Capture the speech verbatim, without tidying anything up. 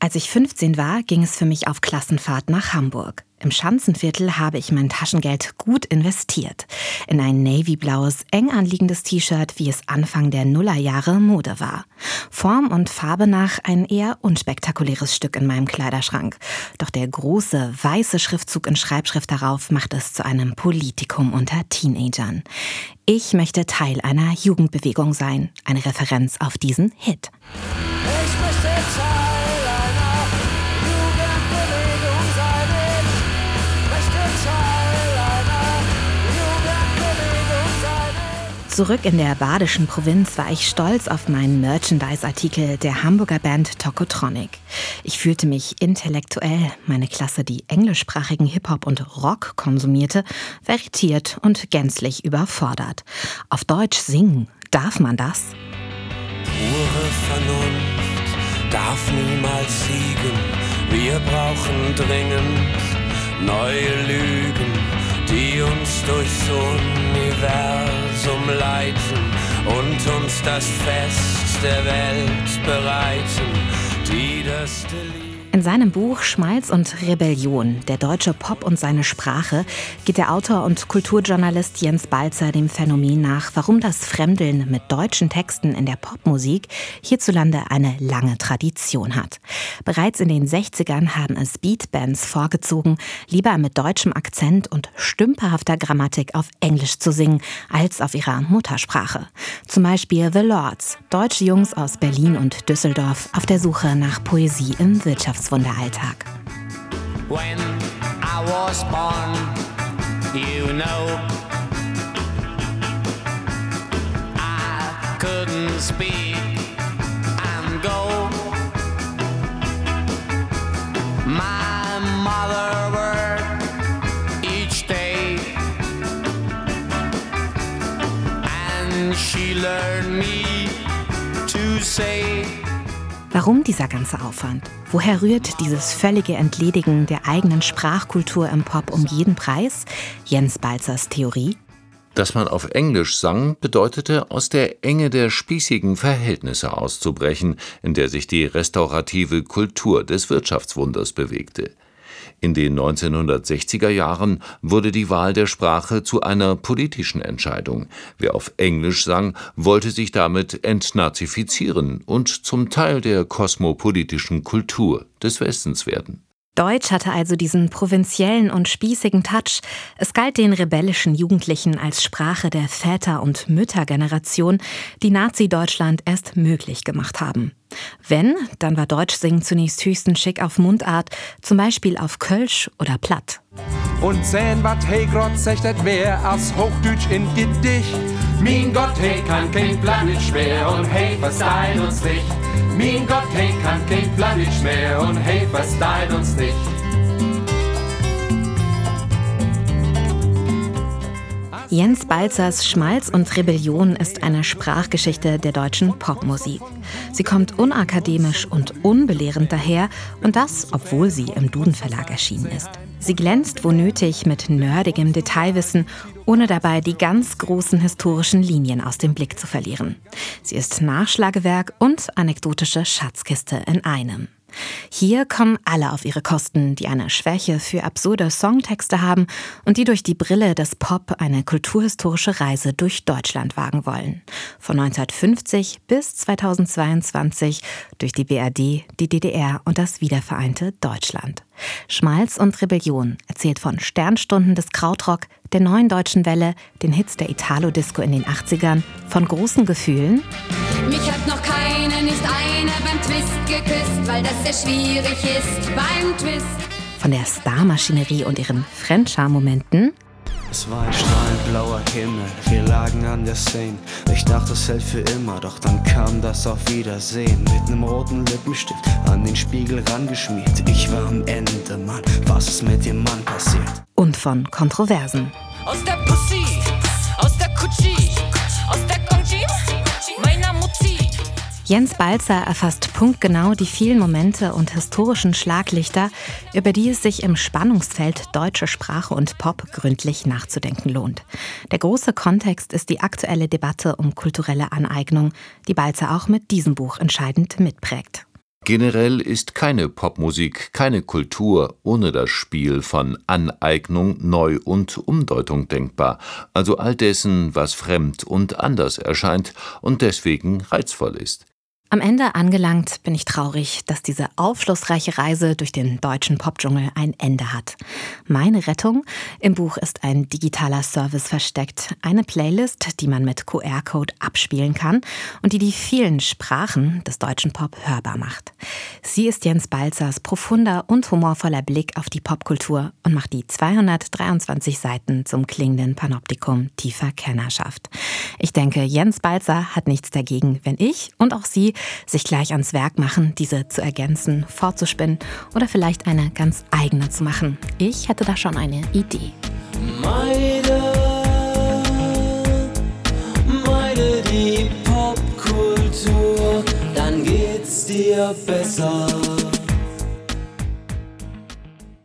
Als ich fünfzehn war, ging es für mich auf Klassenfahrt nach Hamburg. Im Schanzenviertel habe ich mein Taschengeld gut investiert. In ein navyblaues, eng anliegendes T-Shirt, wie es Anfang der Nullerjahre Mode war. Form und Farbe nach ein eher unspektakuläres Stück in meinem Kleiderschrank. Doch der große, weiße Schriftzug in Schreibschrift darauf macht es zu einem Politikum unter Teenagern. Ich möchte Teil einer Jugendbewegung sein. Eine Referenz auf diesen Hit. Ich möchte Teil einer Jugendbewegung sein. Ich möchte Teil einer Jugendbewegung sein. Zurück in der badischen Provinz war ich stolz auf meinen Merchandise-Artikel der Hamburger Band Tokotronic. Ich fühlte mich intellektuell. Meine Klasse, die englischsprachigen Hip-Hop und Rock konsumierte, war irritiert und gänzlich überfordert. Auf Deutsch singen, darf man das? Pure Vernunft darf niemals siegen. Wir brauchen dringend neue Lügen, die uns durchs Universum leiten und uns das Fest der Welt bereiten, die das Lied. In seinem Buch Schmalz und Rebellion, der deutsche Pop und seine Sprache, geht der Autor und Kulturjournalist Jens Balzer dem Phänomen nach, warum das Fremdeln mit deutschen Texten in der Popmusik hierzulande eine lange Tradition hat. Bereits in den sechzigern haben es Beatbands vorgezogen, lieber mit deutschem Akzent und stümperhafter Grammatik auf Englisch zu singen, als auf ihrer Muttersprache. Zum Beispiel The Lords, deutsche Jungs aus Berlin und Düsseldorf auf der Suche nach Poesie im Wirtschaftswunderalltag. When I was born, you know, I couldn't speak and go. My mother worked each day, and she learned me to say. Warum dieser ganze Aufwand? Woher rührt dieses völlige Entledigen der eigenen Sprachkultur im Pop um jeden Preis? Jens Balzers Theorie? Dass man auf Englisch sang, bedeutete, aus der Enge der spießigen Verhältnisse auszubrechen, in der sich die restaurative Kultur des Wirtschaftswunders bewegte. In den neunzehnhundertsechziger Jahren wurde die Wahl der Sprache zu einer politischen Entscheidung. Wer auf Englisch sang, wollte sich damit entnazifizieren und zum Teil der kosmopolitischen Kultur des Westens werden. Deutsch hatte also diesen provinziellen und spießigen Touch. Es galt den rebellischen Jugendlichen als Sprache der Väter- und Müttergeneration, die Nazi-Deutschland erst möglich gemacht haben. Wenn, dann war Deutschsingen zunächst höchstens schick auf Mundart, zum Beispiel auf Kölsch oder Platt. Und sehen, wat hey grad sechtet wer als Hochdeutsch in Gedicht. Mein Gott, hey, kann kein Plan nicht schwer und hey, versteht uns nicht. Mein Gott, hey, kann kein Plan nicht mehr und hey, versteht uns nicht. Jens Balzers Schmalz und Rebellion ist eine Sprachgeschichte der deutschen Popmusik. Sie kommt unakademisch und unbelehrend daher und das, obwohl sie im Duden-Verlag erschienen ist. Sie glänzt wo nötig mit nerdigem Detailwissen, ohne dabei die ganz großen historischen Linien aus dem Blick zu verlieren. Sie ist Nachschlagewerk und anekdotische Schatzkiste in einem. Hier kommen alle auf ihre Kosten, die eine Schwäche für absurde Songtexte haben und die durch die Brille des Pop eine kulturhistorische Reise durch Deutschland wagen wollen. Von neunzehnhundertfünfzig bis zweitausendzweiundzwanzig durch die B R D, die D D R und das wiedervereinte Deutschland. Schmalz und Rebellion erzählt von Sternstunden des Krautrock, der neuen deutschen Welle, den Hits der Italo-Disco in den achtzigern, von großen Gefühlen. Mich hat noch keine, nicht eine beim Twist geküsst, weil das sehr schwierig ist beim Twist. Von der Starmaschinerie und ihren Fremdscham-Momenten. Es war ein strahlend blauer Himmel, wir lagen an der Seine. Ich dachte, es hält für immer, doch dann kam das Auf Wiedersehen. Mit nem roten Lippenstift an den Spiegel rangeschmiert. Ich war am Ende, Mann, was ist mit dem Mann passiert? Und von Kontroversen. Aus der Pussy, aus der Kutschi, aus der Konji, meiner Mutti. Jens Balzer erfasst punktgenau die vielen Momente und historischen Schlaglichter, über die es sich im Spannungsfeld deutsche Sprache und Pop gründlich nachzudenken lohnt. Der große Kontext ist die aktuelle Debatte um kulturelle Aneignung, die Balzer auch mit diesem Buch entscheidend mitprägt. Generell ist keine Popmusik, keine Kultur ohne das Spiel von Aneignung, Neu- und Umdeutung denkbar, also all dessen, was fremd und anders erscheint und deswegen reizvoll ist. Am Ende angelangt bin ich traurig, dass diese aufschlussreiche Reise durch den deutschen Popdschungel ein Ende hat. Meine Rettung? Im Buch ist ein digitaler Service versteckt. Eine Playlist, die man mit Q R-Code abspielen kann und die die vielen Sprachen des deutschen Pop hörbar macht. Sie ist Jens Balzers profunder und humorvoller Blick auf die Popkultur und macht die zweihundertdreiundzwanzig Seiten zum klingenden Panoptikum tiefer Kennerschaft. Ich denke, Jens Balzer hat nichts dagegen, wenn ich und auch Sie sich gleich ans Werk machen, diese zu ergänzen, fortzuspinnen oder vielleicht eine ganz eigene zu machen. Ich hätte da schon eine Idee. Meide, meide die Popkultur, dann geht's dir besser.